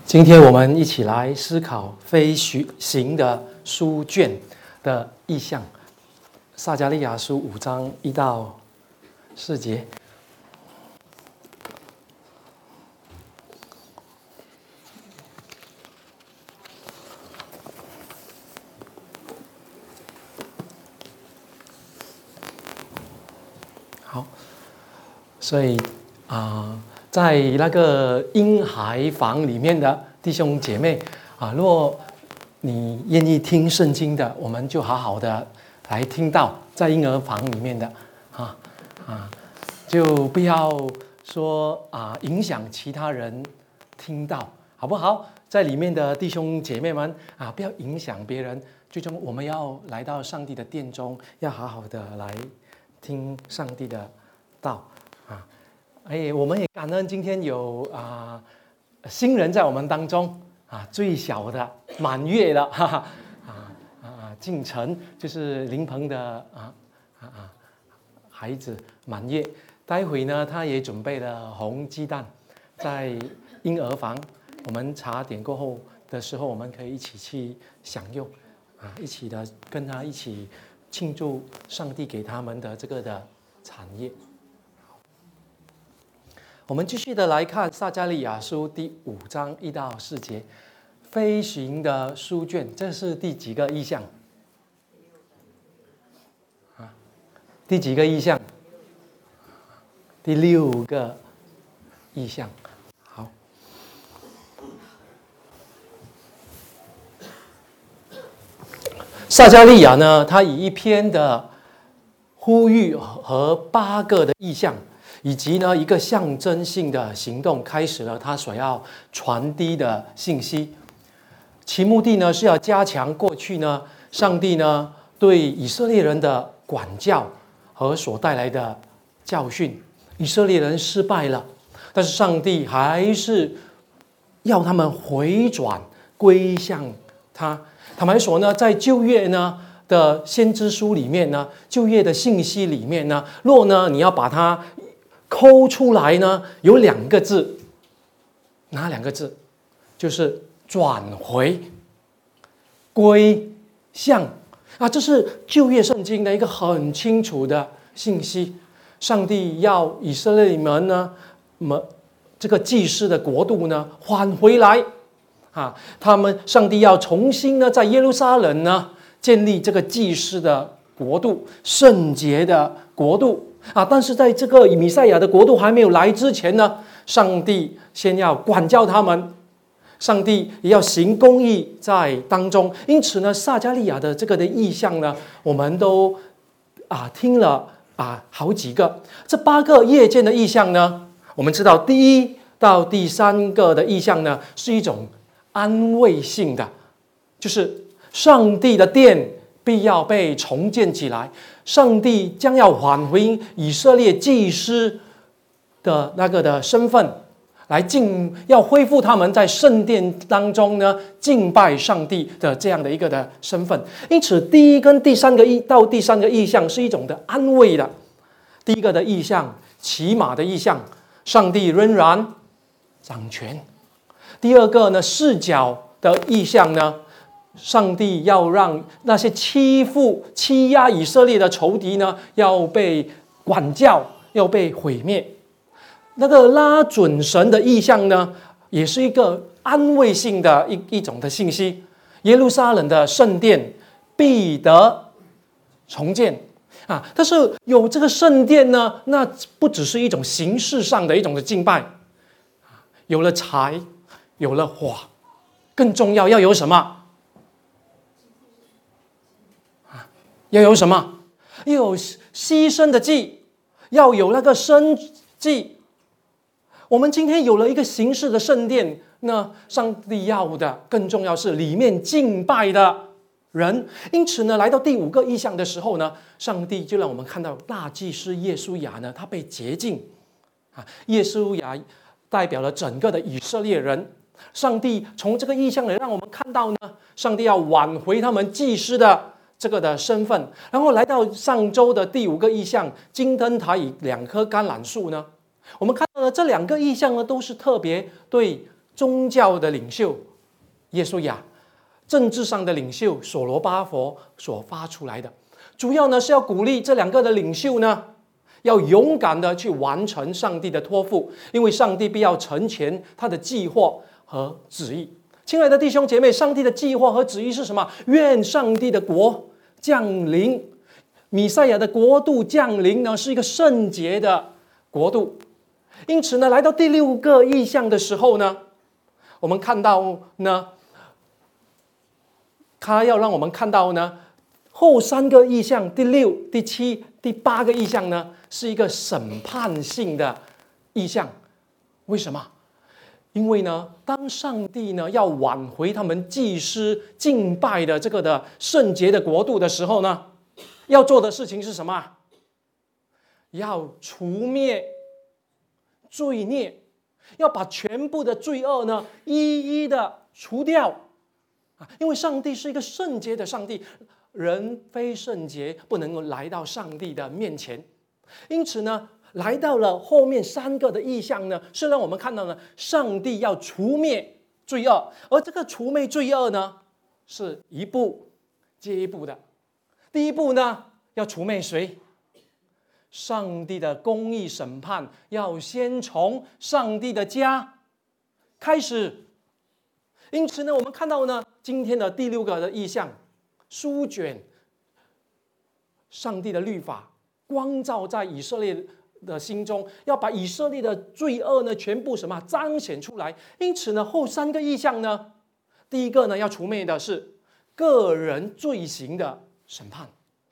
今天我们一起来思考非行的书卷的意象，撒迦利亚书5章1到4节。好，所以在那个婴孩房里面的弟兄姐妹若你愿意听圣经的，我们就好好的来听到在婴儿房里面的就不要说影响其他人听到，好不好？在里面的弟兄姐妹们不要影响别人。最终我们要来到上帝的殿中，要好好的来听上帝的道我们也感恩今天有新人在我们当中最小的满月了进城，就是林鹏的孩子满月。待会呢，他也准备了红鸡蛋，在婴儿房，我们茶点过后的时候，我们可以一起去享用一起的跟他一起庆祝上帝给他们的这个的产业。我们继续的来看撒迦利亚书第5章1到4节，飞行的书卷，这是第几个意象？第几个意象？第6个意象。好，撒迦利亚呢，他以一篇的呼吁和8个的意象，以及呢一个象征性的行动，开始了他所要传递的信息。其目的呢是要加强过去呢上帝呢对以色列人的管教和所带来的教训。以色列人失败了，但是上帝还是要他们回转归向他。坦白说呢，在旧约呢的先知书里面呢，旧约的信息里面呢，若呢你要把它抠出来呢，有2个字，哪2个字？就是转回、归向这是旧约圣经的一个很清楚的信息。上帝要以色列人呢，这个祭司的国度呢还回来上帝要重新呢在耶路撒冷呢建立这个祭司的国度、圣洁的国度但是在这个弥赛亚的国度还没有来之前呢，上帝先要管教他们，上帝也要行公义在当中。因此呢，撒迦利亚的这个的意象呢，我们都听了好几个。这8个夜间的意象呢，我们知道第1到第3个的意象呢，是一种安慰性的，就是上帝的殿必要被重建起来，上帝将要返回以色列祭司的那个的身份，要恢复他们在圣殿当中呢敬拜上帝的这样的一个的身份。因此第1跟第3个意象是一种的安慰的。第1个的意象，骑马的意象，上帝仍然掌权。第2个呢，视角的意象呢，上帝要让那些欺压以色列的仇敌呢要被管教，要被毁灭。那个拉准绳的意象呢，也是一个安慰性的一种的信息。耶路撒冷的圣殿必得重建但是有这个圣殿呢，那不只是一种形式上的一种的敬拜有了柴，有了火，更重要要有什么要有什么？要有牺牲的祭，要有那个生祭。我们今天有了一个形式的圣殿，那上帝要的更重要是里面敬拜的人。因此呢，来到第5个意象的时候呢，上帝就让我们看到大祭司耶稣亚呢，他被洁净耶稣亚代表了整个的以色列人。上帝从这个意象里让我们看到呢，上帝要挽回他们祭司的这个的身份。然后来到上周的第5个意象，金灯台与2棵橄榄树呢，我们看到了这2个意象呢，都是特别对宗教的领袖耶稣亚，政治上的领袖所罗巴伯所发出来的，主要呢是要鼓励这两个的领袖呢，要勇敢的去完成上帝的托付，因为上帝必要成全他的计划和旨意。亲爱的弟兄姐妹，上帝的计划和旨意是什么？愿上帝的国降临，弥赛亚的国度降临呢，是一个圣洁的国度。因此呢，来到第6个异象的时候呢，我们看到呢，他要让我们看到呢，后3个异象，第6、第7、第8个异象呢，是一个审判性的异象。为什么？因为呢，当上帝呢要挽回他们祭司敬拜的这个的圣洁的国度的时候呢，要做的事情是什么？要除灭罪孽，要把全部的罪恶呢一一的除掉。因为上帝是一个圣洁的上帝，人非圣洁不能够来到上帝的面前。因此呢，来到了后面3个的异象呢，是让我们看到呢，上帝要除灭罪恶，而这个除灭罪恶呢，是一步接一步的。第一步呢，要除灭谁？上帝的公义审判要先从上帝的家开始。因此呢，我们看到呢，今天的第6个的异象，书卷上帝的律法光照在以色列的心中，要把以色列的罪恶呢全部什么彰显出来。因此呢，后3个异象呢，第一个呢要除灭的是个人罪行的审判。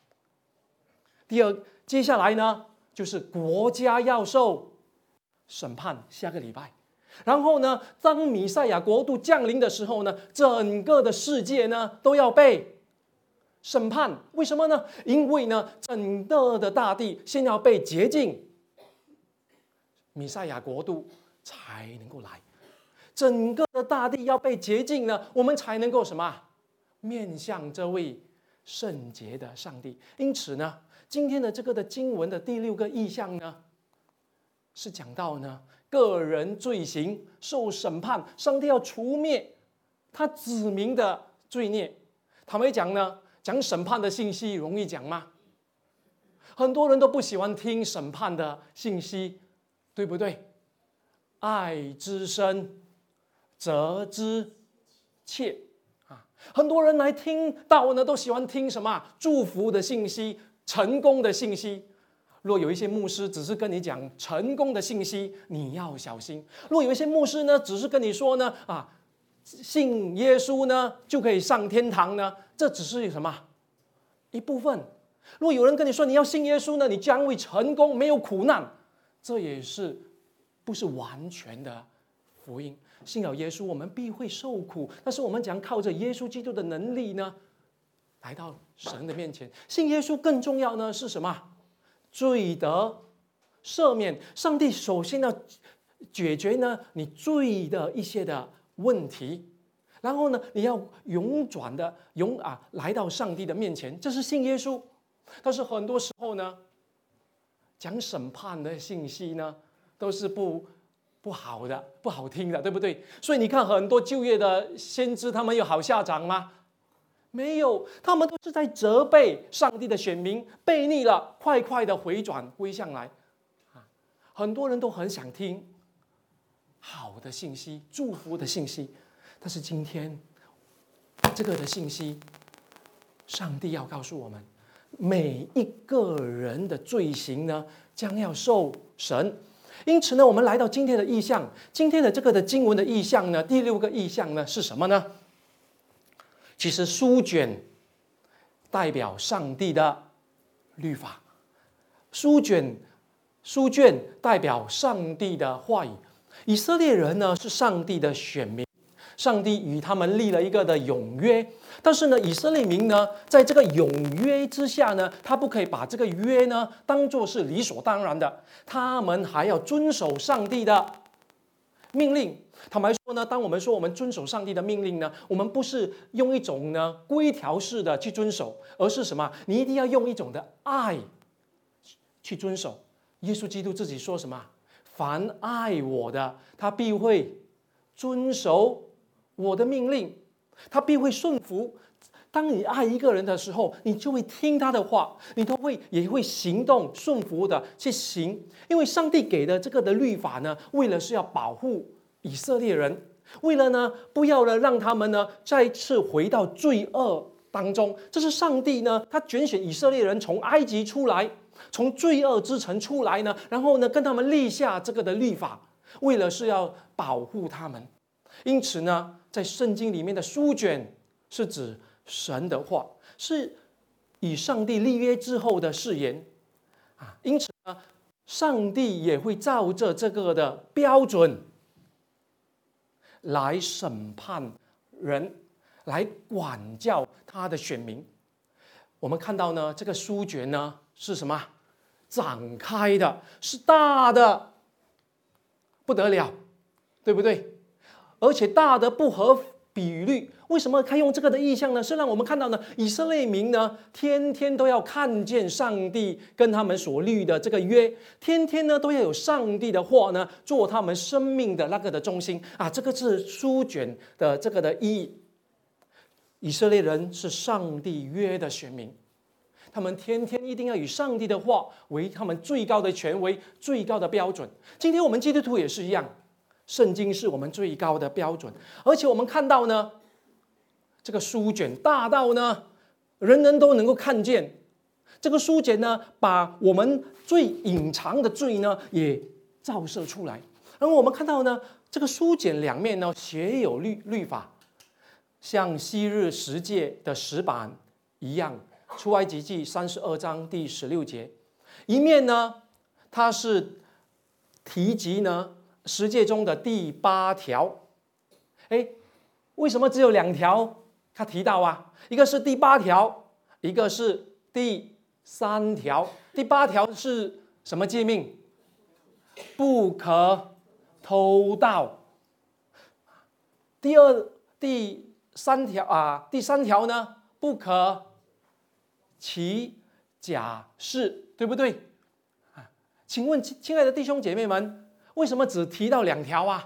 接下来呢就是国家要受审判，下个礼拜。然后呢，当弥赛亚国度降临的时候呢，整个的世界呢都要被审判。为什么呢？因为呢，整个的大地先要被洁净，弥赛亚国度才能够来。整个的大地要被洁净呢，我们才能够什么？面向这位圣洁的上帝。因此呢，今天的这个的经文的第6个异象呢，是讲到呢，个人罪行受审判，上帝要除灭他子民的罪孽。坦白讲呢，讲审判的信息容易讲吗？很多人都不喜欢听审判的信息，对不对？爱之深，责之切啊！很多人来听到呢，都喜欢听什么？祝福的信息，成功的信息。若有一些牧师只是跟你讲成功的信息，你要小心。若有一些牧师呢，只是跟你说呢，信耶稣呢就可以上天堂呢，这只是什么一部分。若有人跟你说你要信耶稣呢，你将会成功，没有苦难，这也是不是完全的福音。信了耶稣，我们必会受苦，但是我们讲靠着耶稣基督的能力呢，来到神的面前。信耶稣更重要呢是什么？罪得赦免。上帝首先要解决呢你罪的一些的问题，然后呢你要勇转的来到上帝的面前，这是信耶稣。但是很多时候呢，讲审判的信息呢都是不好的，不好听的，对不对？所以你看很多旧约的先知，他们有好下场吗？没有，他们都是在责备上帝的选民悖逆了，快快的回转归向来。很多人都很想听好的信息，祝福的信息，但是今天这个的信息，上帝要告诉我们，每一个人的罪行呢，将要受审。因此呢，我们来到今天的意象，今天的这个的经文的意象呢，第6个意象呢是什么呢？其实书卷代表上帝的律法，书卷代表上帝的话语。以色列人呢是上帝的选民，上帝与他们立了一个的永约。但是呢，以色列民呢，在这个永约之下呢，他不可以把这个约呢当作是理所当然的，他们还要遵守上帝的命令。坦白说呢，当我们说我们遵守上帝的命令呢，我们不是用一种呢规条式的去遵守，而是什么？你一定要用一种的爱去遵守。耶稣基督自己说什么？凡爱我的，他必会遵守我的命令，他必会顺服。当你爱一个人的时候，你就会听他的话，你也会行动顺服的去行。因为上帝给的这个的律法呢，为了是要保护以色列人，为了呢不要呢让他们呢再次回到罪恶当中。这是上帝呢，他拣选以色列人从埃及出来，从罪恶之城出来呢，然后呢跟他们立下这个的律法，为了是要保护他们。因此呢，在圣经里面的书卷是指神的话，是以上帝立约之后的誓言啊。因此呢，上帝也会照着这个的标准来审判人，来管教他的选民。我们看到呢，这个书卷呢是什么？展开的，是大的不得了，对不对？而且大的不合比率。为什么可以用这个的意象呢？是让我们看到呢，以色列民呢，天天都要看见上帝跟他们所立的这个约，天天呢都要有上帝的话呢，做他们生命的那个的中心啊。这个是书卷的这个的意义。以色列人是上帝约的选民，他们天天一定要以上帝的话为他们最高的权威、最高的标准。今天我们基督徒也是一样，圣经是我们最高的标准。而且我们看到呢，这个书卷大到呢，人人都能够看见。这个书卷呢，把我们最隐藏的罪呢，也照射出来。然后我们看到呢，这个书卷两面呢，写有律法，像昔日十诫的石板一样。出埃及记32章第16节，一面呢，它是提及呢十诫中的第8条。为什么只有2条？他提到啊，一个是第8条，一个是第3条。第8条是什么诫命？不可偷盗。第三条呢？不可起假誓，对不对？请问亲爱的弟兄姐妹们，为什么只提到2条啊？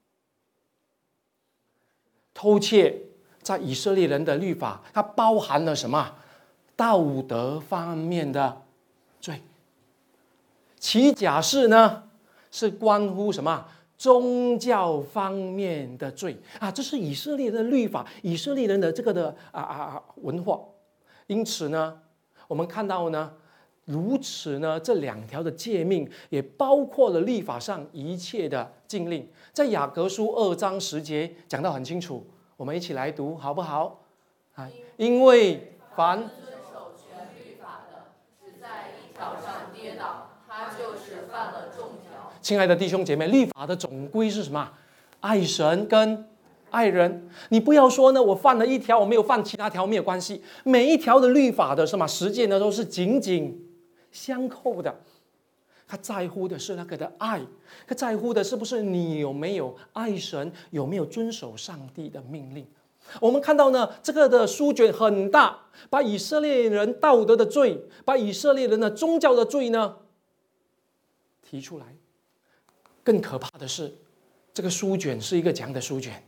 偷窃在以色列人的律法，它包含了什么？道德方面的罪。起假誓呢，是关乎什么？宗教方面的罪啊。这是以色列的律法，以色列人的这个的文化。因此呢，我们看到呢，如此呢，这2条的诫命也包括了律法上一切的禁令。在雅各书2章10节讲得很清楚，我们一起来读好不好？因为凡遵守全律法的，只在一条上跌倒，他就是犯了众条。 亲爱的弟兄姐妹，律法的总归是什么？爱神跟爱人。你不要说呢，我犯了1条，我没有犯其他条，没有关系。每一条的律法的什么实践呢，都是紧紧相扣的。他在乎的是那个的爱，他在乎的是不是你有没有爱神，有没有遵守上帝的命令。我们看到呢，这个的书卷很大，把以色列人道德的罪，把以色列人的宗教的罪呢提出来。更可怕的是，这个书卷是一个怎样的书卷？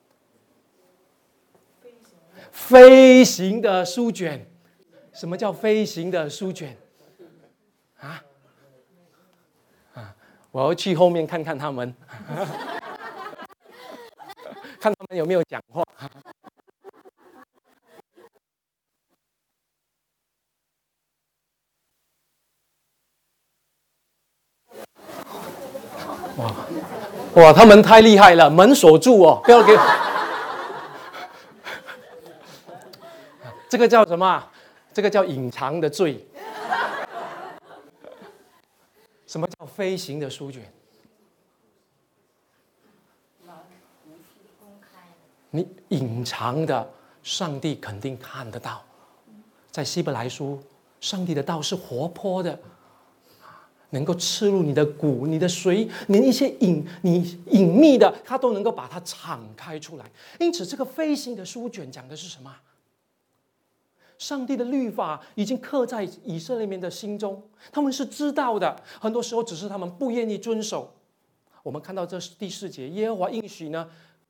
飞行的书卷。什么叫飞行的书卷？我要去后面看看他们，看他们有没有讲话。哇，他们太厉害了，门锁住哦，不要给。这个叫什么？这个叫隐藏的罪。什么叫飞行的书卷？你隐藏的，上帝肯定看得到。在希伯来书，上帝的道是活泼的，能够刺入你的骨、你的髓，连一些隐秘的，他都能够把它敞开出来。因此，这个飞行的书卷讲的是什么？上帝的律法已经刻在以色列人的心中，他们是知道的，很多时候只是他们不愿意遵守。我们看到这第4节，耶和华应许呢，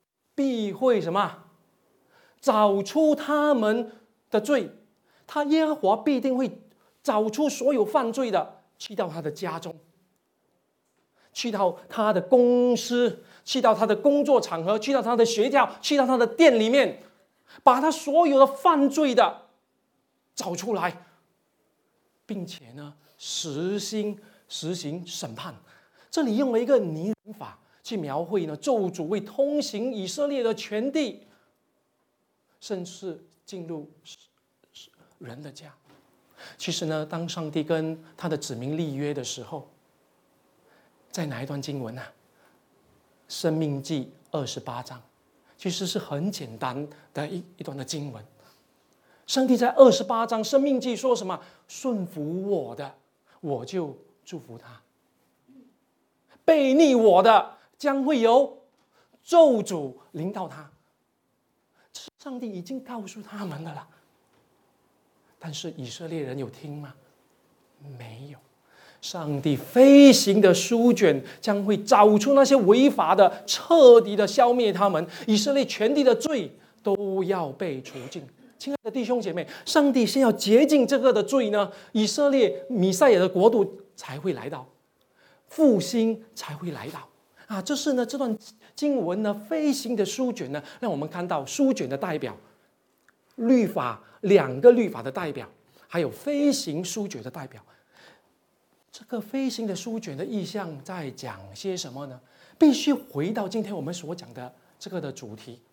必会什么？找出他们的罪，耶和华必定会找出所有犯罪的，去到他的家中，去到他的公司，去到他的工作场合，去到他的学校，去到他的店里面，把他所有的犯罪的找出来，并且呢，实行审判。这里用了一个拟人法去描绘呢，咒诅会通行以色列的全地，甚至进入人的家。其实呢，当上帝跟他的子民立约的时候，在哪一段经文呢？申命记28章，其实是很简单的一段的经文。上帝在28章申命记说什么？顺服我的，我就祝福他；悖逆我的，将会有咒诅临到他。上帝已经告诉他们的了，但是以色列人有听吗？没有。上帝飞行的书卷将会找出那些违法的，彻底的消灭他们，以色列全地的罪都要被除尽。亲爱的弟兄姐妹，上帝先要洁净这个的罪呢，以色列弥赛亚的国度才会来到，复兴才会来到啊！这是呢这段经文呢飞行的书卷呢，让我们看到书卷的代表，律法2个律法的代表，还有飞行书卷的代表。这个飞行的书卷的意象在讲些什么呢？必须回到今天我们所讲的这个的主题。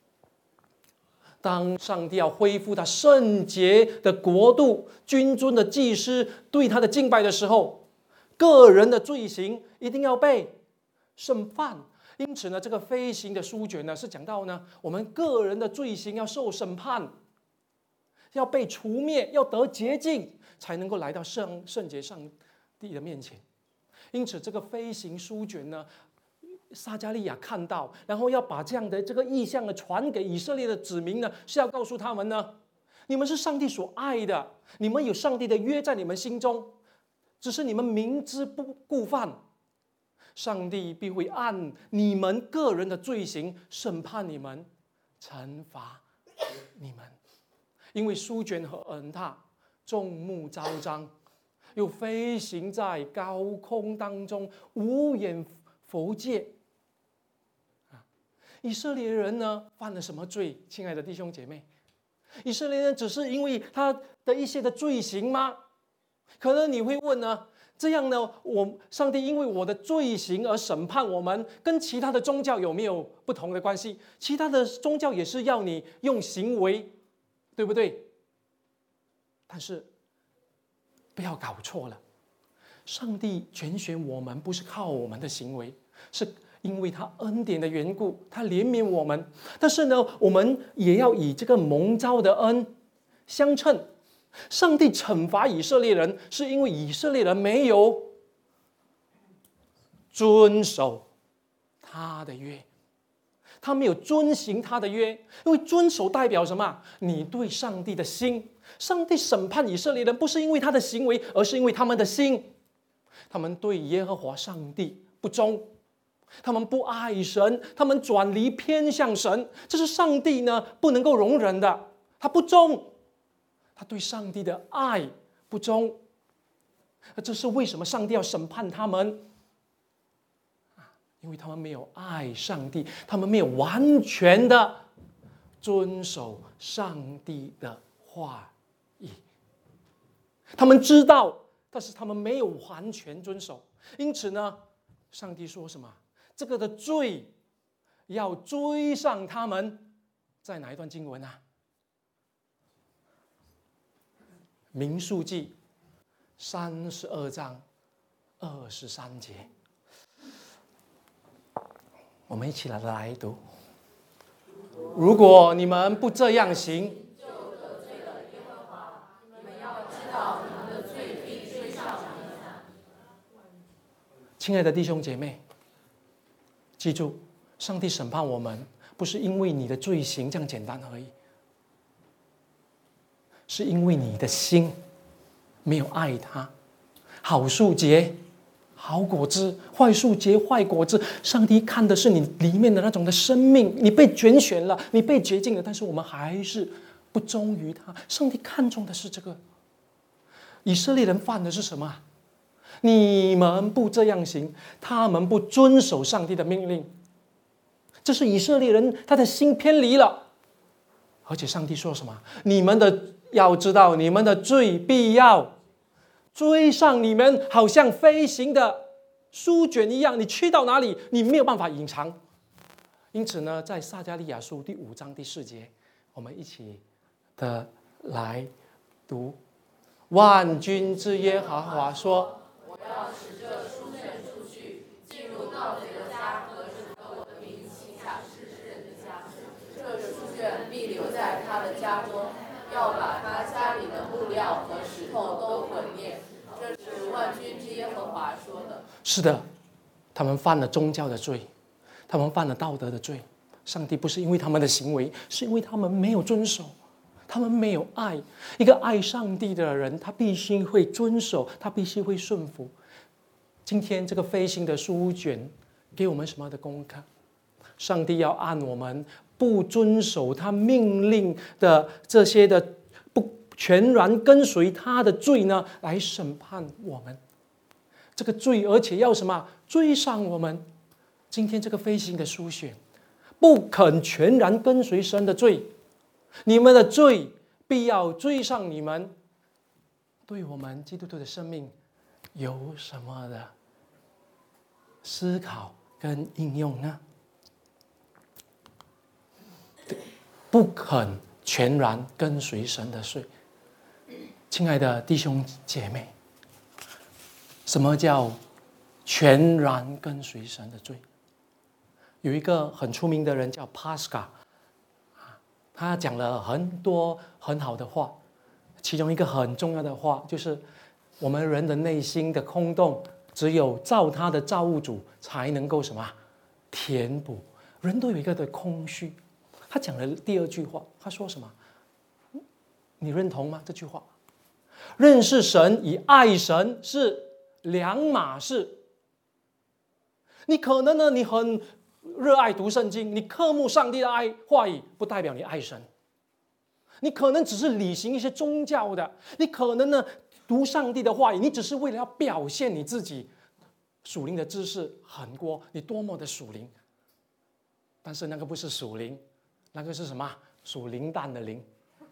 当上帝要恢复他圣洁的国度，君尊的祭司对他的敬拜的时候，个人的罪行一定要被审判。因此呢，这个飞行的书卷呢，是讲到呢，我们个人的罪行要受审判，要被除灭，要得洁净，才能够来到圣洁上帝的面前。因此，这个飞行书卷呢，撒迦利亚看到，然后要把这样的这个意象呢传给以色列的子民呢，是要告诉他们呢，你们是上帝所爱的，你们有上帝的约在你们心中，只是你们明知不故犯，上帝必会按你们个人的罪行审判你们，惩罚你们。因为书卷和恩塔众目昭彰，又飞行在高空当中，无眼佛界。以色列人呢犯了什么罪？亲爱的弟兄姐妹，以色列人只是因为他的一些的罪行吗？可能你会问呢，这样呢，上帝因为我的罪行而审判我们，跟其他的宗教有没有不同的关系？其他的宗教也是要你用行为，对不对？但是不要搞错了，上帝拣选我们不是靠我们的行为，是因为他恩典的缘故，他怜悯我们。但是呢，我们也要以这个蒙召的恩相称。上帝惩罚以色列人，是因为以色列人没有遵守他的约，他没有遵行他的约。因为遵守代表什么？你对上帝的心。上帝审判以色列人，不是因为他的行为，而是因为他们的心。他们对耶和华上帝不忠，他们不爱神，他们转离偏向神，这是上帝呢不能够容忍的。他不忠，他对上帝的爱不忠，这是为什么上帝要审判他们？因为他们没有爱上帝，他们没有完全的遵守上帝的话语。他们知道，但是他们没有完全遵守。因此呢，上帝说什么？这个的罪要追上他们。在哪一段经文啊？民数记32章23节。我们一起来读。如果你们不这样行， 就得罪了耶和华。你们要知道，你们的罪必追上你们。 亲爱的弟兄姐妹，记住，上帝审判我们，不是因为你的罪行这样简单而已，是因为你的心没有爱他。好数节好果子，坏树结坏果子。上帝看的是你里面的那种的生命，你被拣选了，你被洁净了，但是我们还是不忠于他。上帝看重的是这个。以色列人犯的是什么？你们不这样行，他们不遵守上帝的命令。这是以色列人他的心偏离了。而且上帝说什么？你们要知道，你们的罪必要追上你们，好像飞行的书卷一样，你去到哪里，你没有办法隐藏。因此呢，在撒迦利亚书第5章第4节，我们一起的来读：万军之耶和华说， 我要使这书卷出去，进入盗贼的家和指着我的名旗下世人的家。这书卷必留在他的家中，要把他家里的木料和石头都毁灭。这是万军之耶和华说的。 是的，他们犯了宗教的罪，他们犯了道德的罪。上帝不是因为他们的行为，是因为他们没有遵守，他们没有爱。一个爱上帝的人，他必须会遵守，他必须会顺服。今天这个飞行的书卷给我们什么的功课？上帝要按我们不遵守他命令的这些的不全然跟随他的罪呢，来审判我们。这个罪，而且要什么？追上我们。今天这个飞行的书选，不肯全然跟随神的罪，你们的罪必要追上你们。对我们基督徒的生命有什么的思考跟应用呢？不肯全然跟随神的罪。亲爱的弟兄姐妹，什么叫全然跟随神的罪？有一个很出名的人叫帕斯卡，他讲了很多很好的话，其中一个很重要的话就是我们人的内心的空洞，只有造他的造物主才能够什么填补。人都有一个的空虚。他讲了第2句话，他说什么？你认同吗？这句话，认识神与爱神是两码事。你可能呢，你很热爱读圣经，你渴慕上帝的话语，不代表你爱神。你可能只是履行一些宗教的，你可能呢读上帝的话语，你只是为了要表现你自己属灵的知识很多，你多么的属灵。但是那个不是属灵，那个是什么？属灵蛋的灵。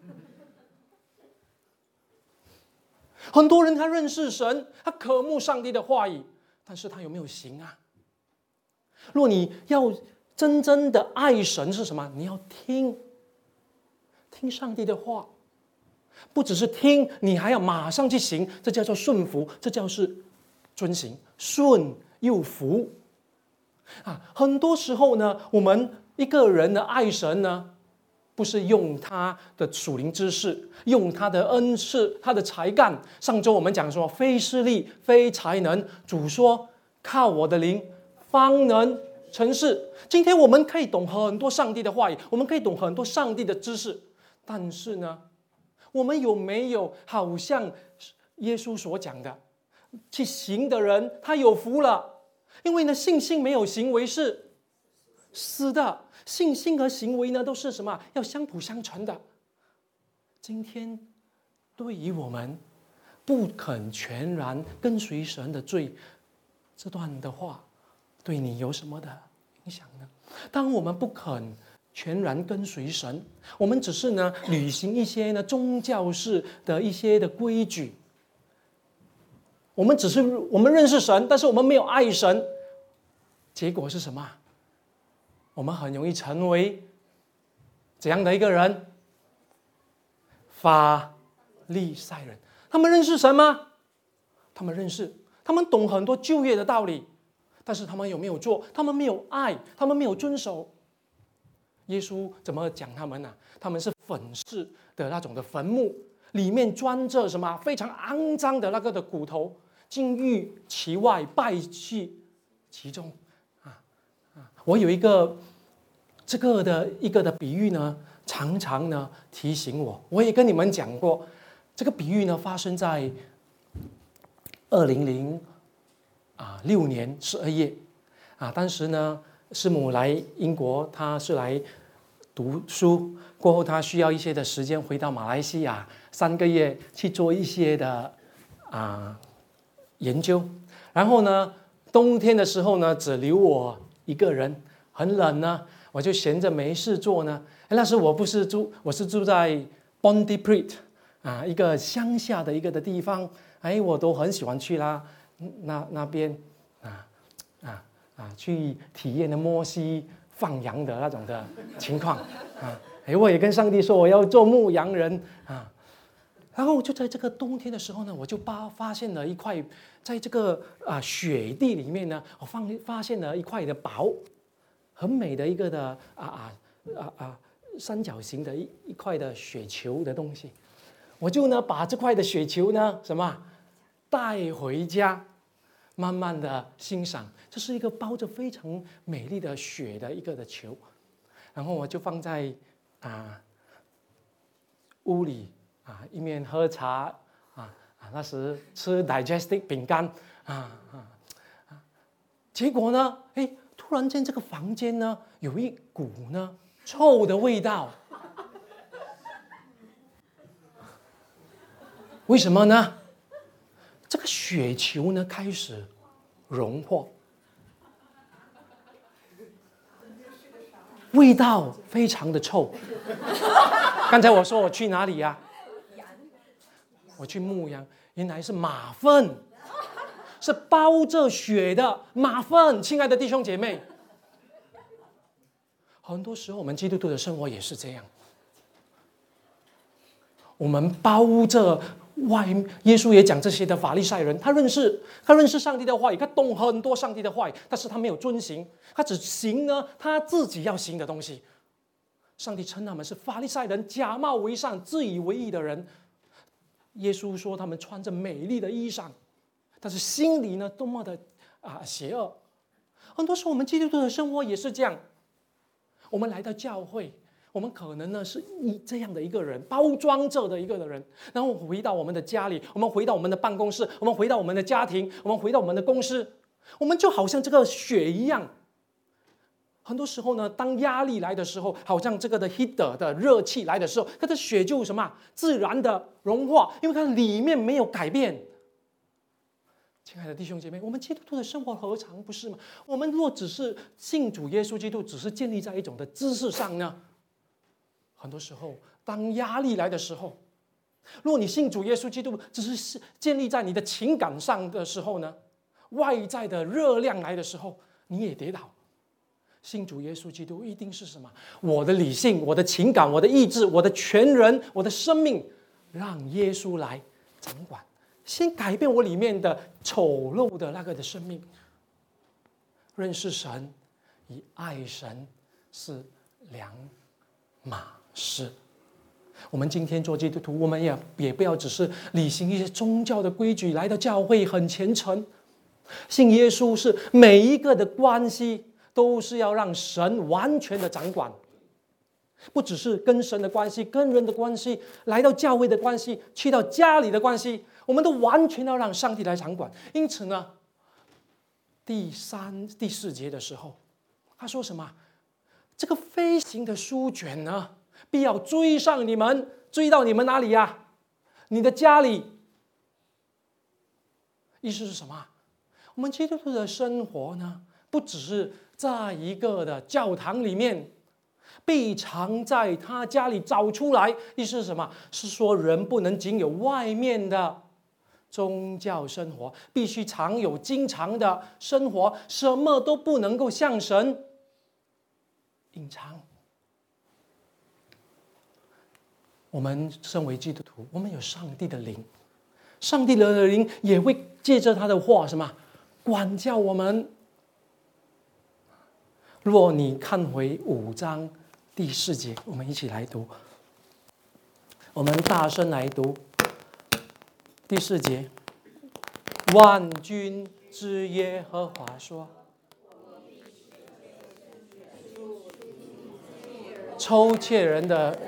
很多人他认识神，他渴慕上帝的话语，但是他有没有行啊？若你要真正的爱神是什么？你要听上帝的话，不只是听，你还要马上去行，这叫做顺服，这叫是遵行，顺又服啊。很多时候呢，我们一个人的爱神呢，不是用他的属灵知识，用他的恩赐，他的才干。上周我们讲说，非势力，非才能，主说靠我的灵方能成事。今天我们可以懂很多上帝的话语，我们可以懂很多上帝的知识，但是呢，我们有没有好像耶稣所讲的，去行的人他有福了？因为呢，信心没有行为是死的，信心和行为呢都是什么？要相辅相成的。今天对于我们不肯全然跟随神的罪，这段的话对你有什么的影响呢？当我们不肯全然跟随神，我们只是呢履行一些呢宗教式的一些的规矩，我们认识神，但是我们没有爱神，结果是什么？我们很容易成为怎样的一个人？法利赛人。他们认识神吗？他们认识，他们懂很多旧约的道理，但是他们有没有做？他们没有爱，他们没有遵守。耶稣怎么讲他们呢？他们是粉饰的那种的坟墓，里面装着什么？非常肮脏的那个的骨头，金玉其外，败絮其中。我有一个这个的一个的比喻呢，常常呢提醒我也跟你们讲过，这个比喻呢发生在2006 6年12月当时呢，师母来英国，她是来读书，过后她需要一些的时间回到马来西亚3个月去做一些的研究。然后呢，冬天的时候呢，只留我一个人，很冷呢，我就闲着没事做呢。那时我是住在 Pontypridd 一个乡下的一个的地方，我都很喜欢去啦，那边去体验的摩西放羊的那种的情况我也跟上帝说我要做牧羊人然后就在这个冬天的时候呢，我就发现了一块，在这个雪地里面呢，我发现了一块的宝，很美的一个的三角形的一块的雪球的东西，我就呢把这块的雪球呢带回家，慢慢的欣赏。这是一个包着非常美丽的雪的一个的球，然后我就放在屋里一面喝茶那时吃 digestive 饼干结果呢，突然间这个房间呢有一股呢臭的味道，为什么呢？这个雪球呢开始融化，味道非常的臭。刚才我说我去哪里呀？我去牧羊，原来是马粪，是包着雪的马粪。亲爱的弟兄姐妹，很多时候我们基督徒的生活也是这样，我们包着耶稣也讲这些的法利赛人，他认识上帝的话语，他懂很多上帝的话语，但是他没有遵行，他只行呢他自己要行的东西。上帝称他们是法利赛人，假冒为善，自以为义的人。耶稣说他们穿着美丽的衣裳，但是心里呢多么的邪恶。很多时候我们基督徒的生活也是这样，我们来到教会，我们可能呢是这样的一个人，包装着的一个人，然后回到我们的家里，我们回到我们的办公室，我们回到我们的家庭，我们回到我们的公司，我们就好像这个雪一样。很多时候呢，当压力来的时候，好像这个的 heater 的热气来的时候，它的雪就自然的融化，因为它里面没有改变。亲爱的弟兄姐妹，我们基督徒的生活何尝不是吗？我们若只是信主耶稣基督，只是建立在一种的知识上呢，很多时候当压力来的时候，若你信主耶稣基督只是建立在你的情感上的时候呢，外在的热量来的时候，你也跌倒。信主耶稣基督一定是什么？我的理性、我的情感、我的意志、我的全人、我的生命，让耶稣来掌管，先改变我里面的丑陋的那个的生命。认识神与爱神是两码事。我们今天做基督徒，我们也不要只是履行一些宗教的规矩，来到教会很虔诚。信耶稣是每一个的关系都是要让神完全的掌管，不只是跟神的关系、跟人的关系，来到教会的关系，去到家里的关系，我们都完全要让上帝来掌管。因此呢，第4节的时候，他说什么？这个飞行的书卷呢，必要追上你们，追到你们哪里呀？你的家里。意思是什么？我们基督徒的生活呢，不只是在一个的教堂里面，必常在他家里找出来。意思是什么？是说人不能仅有外面的宗教生活，必须常有经常的生活，什么都不能够向神隐藏。我们身为基督徒，我们有上帝的灵，上帝的灵也会借着他的话什么管教我们。若你看回5章第4节，我们一起来读，我们大声来读第4节。万军之耶和华说，偷窃人的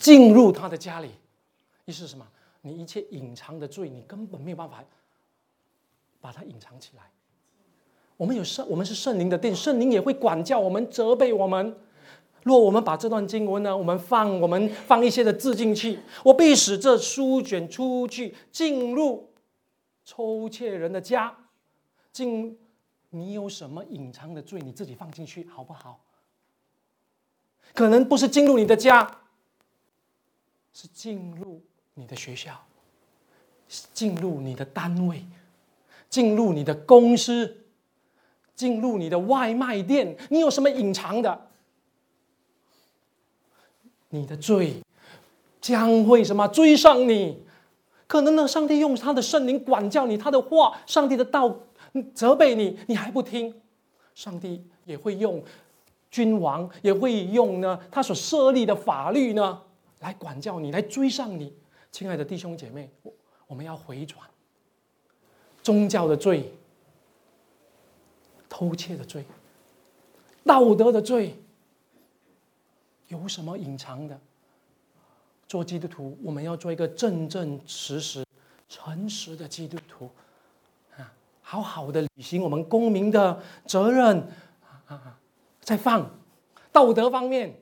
进入他的家里。意思是什么？你一切隐藏的罪，你根本没有办法把它隐藏起来。我们是圣灵的殿，圣灵也会管教我们、责备我们。若我们把这段经文呢，我们放一些的字进去，我必使这书卷出去，进入偷窃人的家。你有什么隐藏的罪，你自己放进去好不好？可能不是进入你的家，是进入你的学校，进入你的单位，进入你的公司，进入你的外卖店。你有什么隐藏的？你的罪将会什么追上你？可能呢，上帝用他的圣灵管教你，他的话，上帝的道责备你，你还不听。上帝也会用君王，也会用呢他所设立的法律呢来管教你，来追上你。亲爱的弟兄姐妹，我们要回转。宗教的罪、偷窃的罪、道德的罪，有什么隐藏的？做基督徒，我们要做一个正正实实、诚实的基督徒啊，好好的履行我们公民的责任啊。再放道德方面，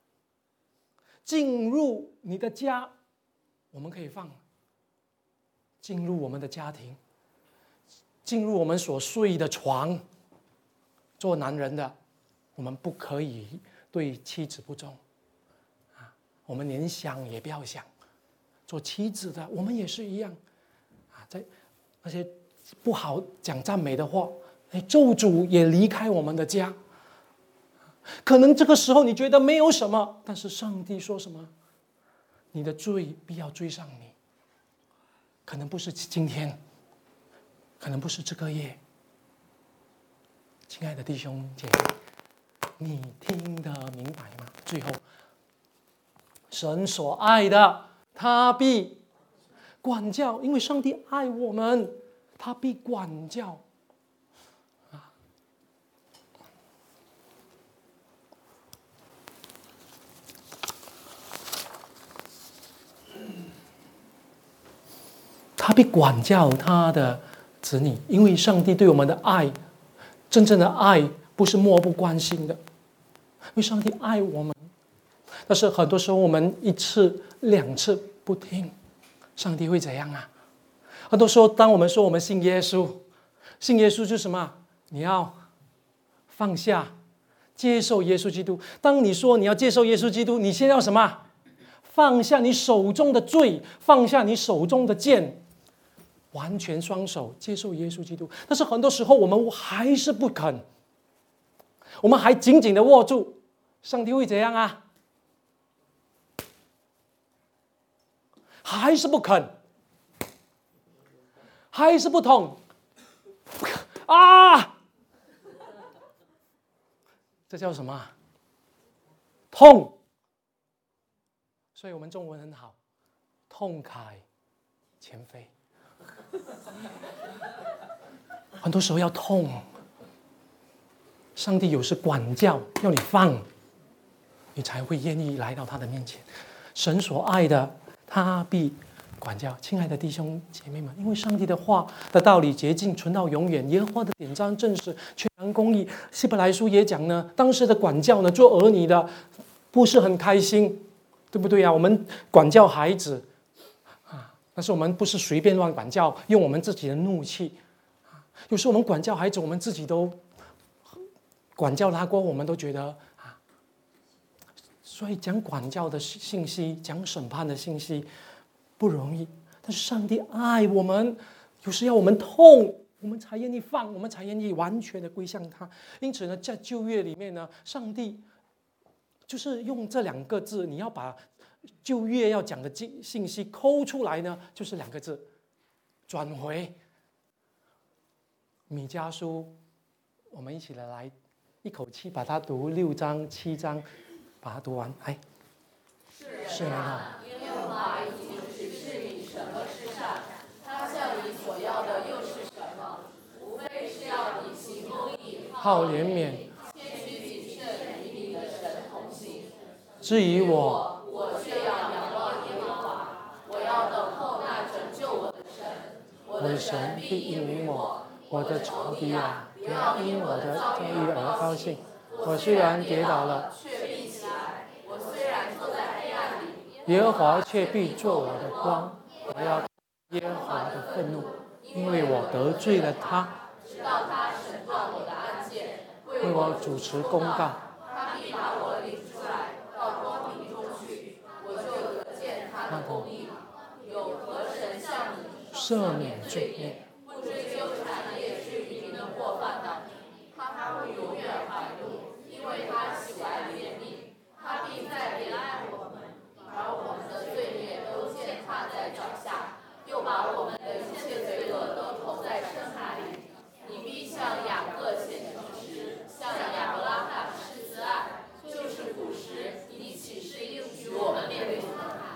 进入你的家，我们可以放；进入我们的家庭，进入我们所睡的床。做男人的，我们不可以对妻子不忠啊，我们连想也不要想。做妻子的，我们也是一样啊，在那些不好讲赞美的话，咒诅也离开我们的家。可能这个时候你觉得没有什么，但是上帝说什么？你的罪必要追上你。可能不是今天，可能不是这个月。亲爱的弟兄姐妹，你听得明白吗？最后，神所爱的，他必管教，因为上帝爱我们，他必管教。他必管教他的子女，因为上帝对我们的爱，真正的爱不是漠不关心的，因为上帝爱我们。但是很多时候我们1次2次不听，上帝会怎样啊？很多时候当我们说我们信耶稣，信耶稣就是什么？你要放下，接受耶稣基督。当你说你要接受耶稣基督，你先要什么？放下你手中的罪，放下你手中的剑，完全双手接受耶稣基督。但是很多时候我们还是不肯，我们还紧紧的握住，上帝会怎样啊？还是不肯，还是不痛啊！这叫什么？痛。所以我们中文很好，痛改前非。很多时候要痛，上帝有时管教，要你放，你才会愿意来到他的面前。神所爱的，他必管教。亲爱的弟兄姐妹们，因为上帝的话的道理洁净，存到永远。耶和华的典章正是全然公义。希伯来书也讲呢，当时的管教呢，做儿女的不是很开心，对不对啊？我们管教孩子啊，但是我们不是随便乱管教，用我们自己的怒气。有时候我们管教孩子，我们自己都管教他过后，我们都觉得啊，所以讲管教的信息，讲审判的信息不容易。但是上帝爱我们，有时要我们痛，我们才愿意放，我们才愿意完全的归向他。因此呢，在旧约里面呢，上帝就是用这2个字，你要把旧约要讲的信息抠出来呢，就是2个字：转回。米迦书，我们一起来一口气把它读6章7章，把它读完。来， 是人啊，耶和华已经指示你什么是善，他向你所要的又是什么？无非是要你行公义， 好怜悯， 谦虚谨慎，与你的神同行。 至于我， 我却要我的神必应允我。我的仇敌啊，不要因我的遭遇而高兴。我虽然跌倒了， 却必起来；我虽然坐在黑暗里， 耶和华却必作我的光。我要耶和华的愤怒，因为我得罪了他。 直到他审判我的案件， 为我主持公道。 他必把我领出来到光明中去，我就得见他的公义。有何神向你赦免罪孽？ 不追究产业至于你的过犯呢？他会永远怀怒，因为他喜爱怜悯。他必再怜爱我们，把我们的罪孽都践踏在脚下，又把我们的一切罪恶都投在深海里。你必向雅各显诚实，向亚伯拉罕施慈爱，就是古时你岂是应许我们面对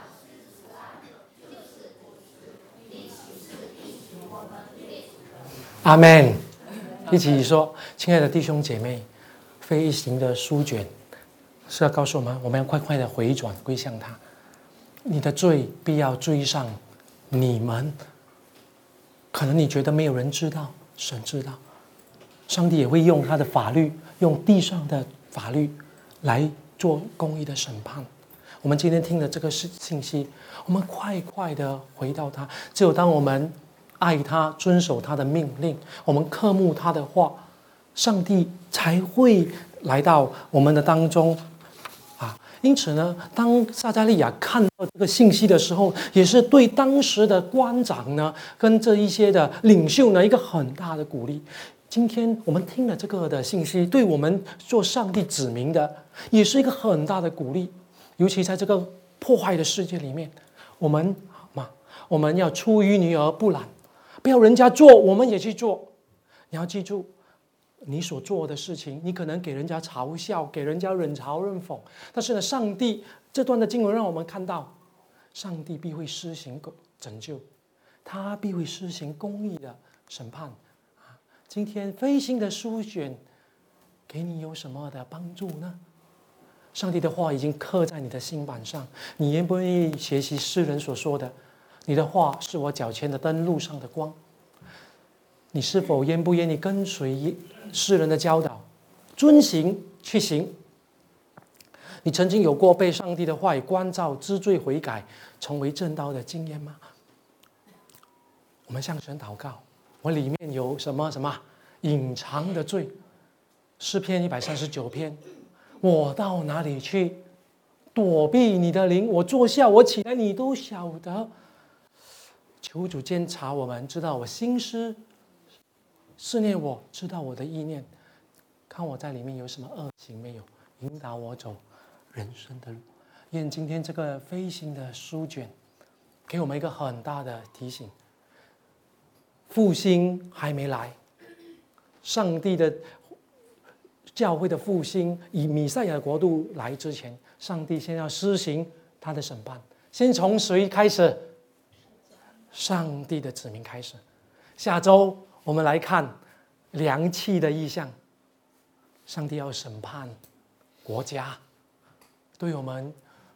阿们。一起说，亲爱的弟兄姐妹，飞行的书卷是要告诉我们，我们要快快的回转归向他。你的罪必要追上你们。可能你觉得没有人知道，神知道。上帝也会用他的法律，用地上的法律来做公义的审判。我们今天听的这个信息，我们快快的回到他。只有当我们爱他，遵守他的命令，我们渴慕他的话，上帝才会来到我们的当中啊。因此呢，当撒迦利亚看到这个信息的时候，也是对当时的官长呢，跟这一些的领袖呢，一个很大的鼓励。今天我们听了这个的信息，对我们做上帝子民的，也是一个很大的鼓励。尤其在这个破坏的世界里面，我们要出淤泥而不染，不要人家做我们也去做。你要记住，你所做的事情，你可能给人家嘲笑，给人家冷嘲热讽，但是呢，上帝这段的经文让我们看到，上帝必会施行拯救，他必会施行公义的审判。今天飞行的书卷给你有什么的帮助呢？上帝的话已经刻在你的心板上，你愿不愿意学习诗人所说的，你的话是我脚前的灯，路上的光？你是否愿不愿意跟随诗人的教导，遵行去行？你曾经有过被上帝的话语关照、知罪悔改、成为正道的经验吗？我们向神祷告，我里面有什么隐藏的罪？诗篇139篇，我到哪里去躲避你的灵？我坐下，我起来，你都晓得。求主监察我们，知道我心思，试炼我，知道我的意念，看我在里面有什么恶行没有，引导我走人生的路。愿今天这个飞行的书卷给我们一个很大的提醒，复兴还没来，上帝的教会的复兴，以弥赛亚的国度来之前，上帝先要施行他的审判。先从谁开始？上帝的子民开始。下周我们来看量器的意象，上帝要审判国家，对我们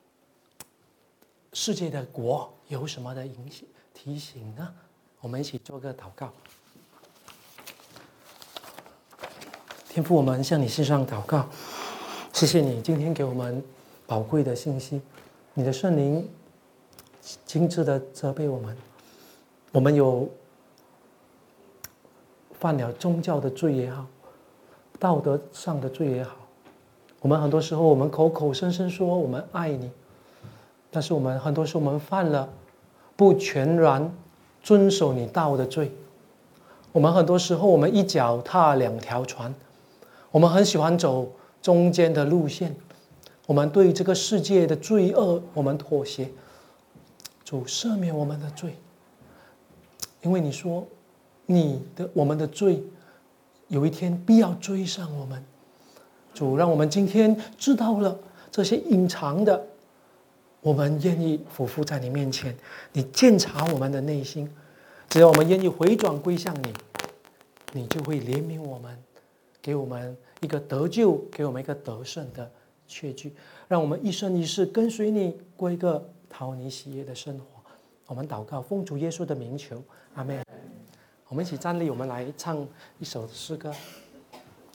世界的国有什么的提醒呢？我们一起做个祷告。天父，我们向你献上祷告，谢谢你今天给我们宝贵的信息，你的圣灵精致的责备我们，我们有犯了宗教的罪也好，道德上的罪也好，我们很多时候我们口口声声说我们爱你，但是我们很多时候我们犯了不全然遵守你道的罪，我们很多时候我们一脚踏两条船，我们很喜欢走中间的路线，我们对这个世界的罪恶我们妥协。主赦免我们的罪，因为你说我们的罪有一天必要追上我们。主，让我们今天知道了这些隐藏的，我们愿意俯伏在你面前，你鉴察我们的内心，只要我们愿意回转归向你，你就会怜悯我们，给我们一个得救，给我们一个得胜的确据，让我们一生一世跟随你，过一个讨你喜悦的生活。我们祷告，奉主耶稣的名求，阿们。 我们一起站立，我们来唱一首诗歌。